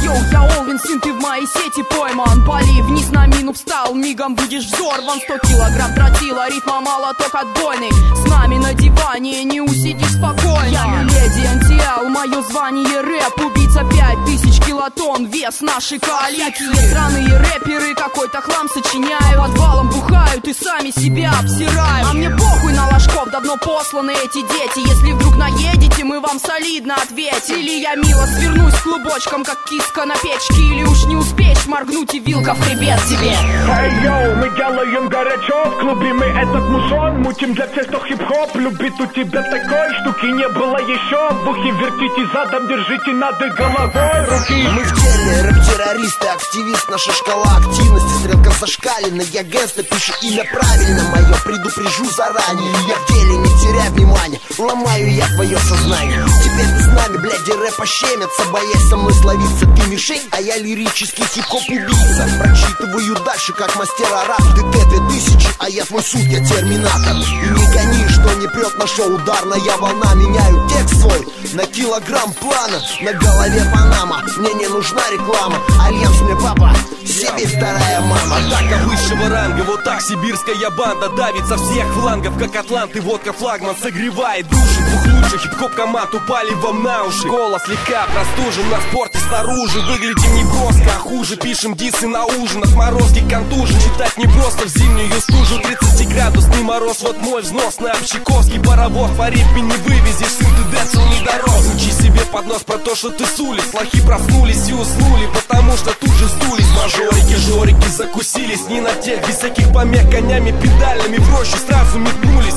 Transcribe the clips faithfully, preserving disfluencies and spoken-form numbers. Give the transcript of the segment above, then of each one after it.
Йоу, я Олвин, сын, ты в моей сети пойман. Пали вниз на мину встал, мигом будешь взорван. Сто килограмм тротила, ритма молоток отбойный. С нами на диване не усидишь спокойно. Я миледи эн ти эл, мое звание рэп. Убийца пять тысяч килотонн, вес нашей коалиции. Странные рэперы какой-то хлам сочиняют, подвалом бухают и сами себя обсирают. А мне похуй на ложков, давно посланы эти дети. Если вдруг наедете, мы вам солидно ответим. Или я мило свернусь клубочком, как киска на печке. Или уж не успеешь моргнуть и вилка в хребет тебе. Эй, йоу, мы делаем горячо в клубе, мы этот мусон мутим для тех, кто хип-хоп любит. У тебя такой штуки не было еще. В ухе вертите задом, держите над головой руки. Мы в деле, рэп-террористы, активист, наша шкала активности. Стрелка зашкалена, я гангста, пишу имя правильно мое, предупрежу заранее. Я в деле, не теряй внимания, ломаю я твое сознание. Теперь ты с нами, блядь, и рэпа щемятся, боясь со мной словиться. Ты мишень, а я лирический хип-хоп-убийца. Прочитываю дальше, как мастер араб. Ты Т-две тысячи, а я твой суд, я терминатор. И не гони, что не прет на шоу, ударная волна. Меняю текст свой на килограмм плана. На голове Панама, мне не нужна реклама. Альянс мне папа, Сибирь вторая мама. Атака высшего ранга, вот так сибирская банда давит со всех флангов, как атлант и водка флагман согревает души. Двух лучших хип-хоп команд упали вам на уши. Голос слегка простужен, на спорте снаружи. Выглядим не броско, а хуже. Пишем дисы на ужин, отморозки контужен. Читать не просто в зимнюю стужу. тридцатиградусный мороз, вот мой взнос на общаковский паровоз. По ритме не вывезешь, сын ты децл не дорос. Учи себе под нос про то, что ты с улиц. Лохи проснулись и уснули, потому что тут же сдулись. Мажорики, жорики закусились, не на тех, без всяких помех, конями педальными в рощу сразу метнулись.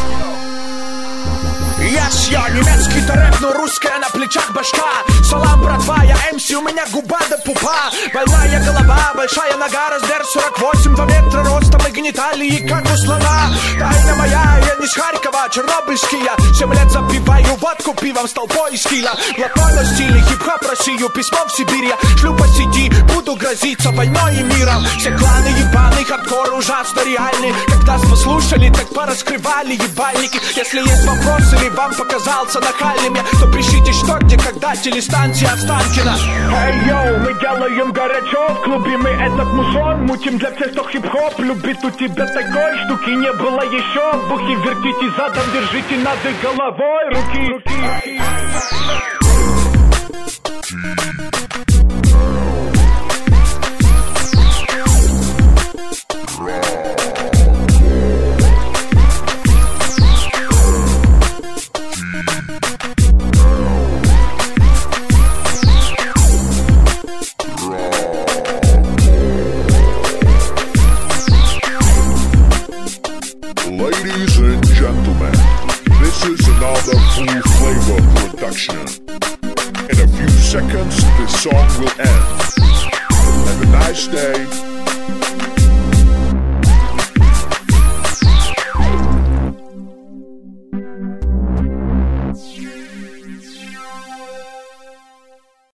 Yes, я немецкий-то рэп, но русская на плечах башка. Салам, братва, я эм си, у меня губа до пупа. Больная голова, большая нога, размер сорок восемь, два метра ростом и гениталии, как у слона. Тайна моя, я не с Харькова, чернобыльский я. Семь лет запиваю водку пивом с толпой из кила. Блатной на стиле, хип-хоп Россию, письмо в Сибирь. Я шлю по сети, буду грозиться войной и миром. Все кланы ебаный, хардкор ужасно реальный. Как нас послушали, так пораскрывали ебальники. Если есть вопросы или вам показался нахальным я, то пишите что, где, когда, телестанция Останкина. Эй, йоу, мы делаем горячо в клубе, мы этот мусон мутим для тех, кто хип-хоп любит. У тебя такой штуки не было еще. В ухе вертите задом, держите над головой руки, руки. Ladies and gentlemen, this is another Full Flavor production. In a few seconds, this song will end. Have a nice day.